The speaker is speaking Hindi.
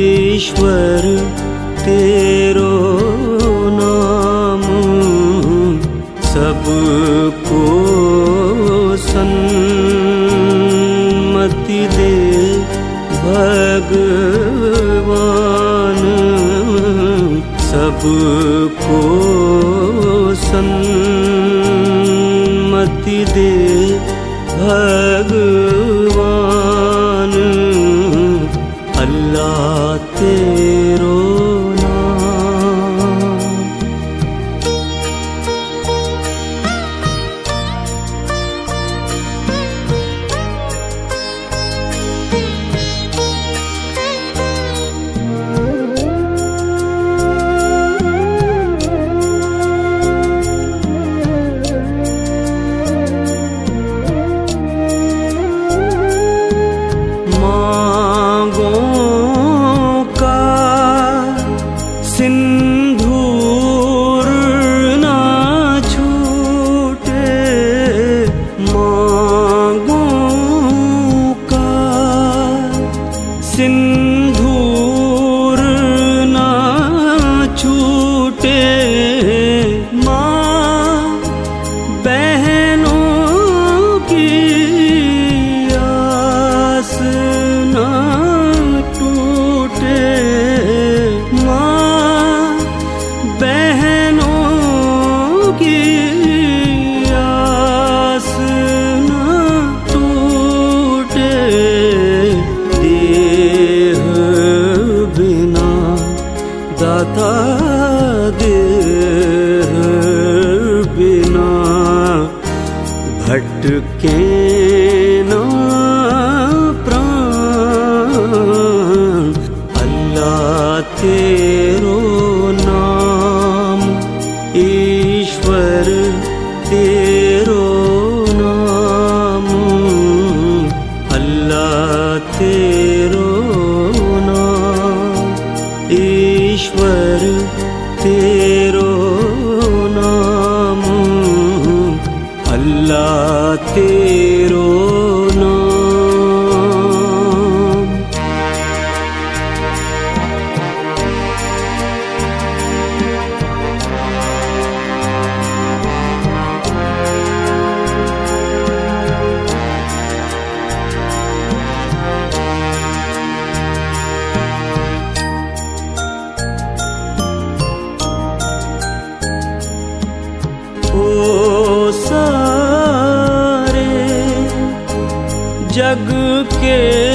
ईश्वर तेरो नाम सबको सन्मति दे भगवान, सबको सन्मति दे भगवान। अल्लाह तेरो सिंदूर ना छूटे, मांगों का सिंदूर ना छूटे। माँ बहनों की आस ना टूटे, बहनों की आस न टूटे। देह बिना दाता देह बिना भटके ना प्राण। अल्लाह तेरो नाम ईश्वर तेरो नाम, अल्लाह तेरो नाम ईश्वर तेरो नाम, अल्लाह तेरो नाम। ओ सारे जग के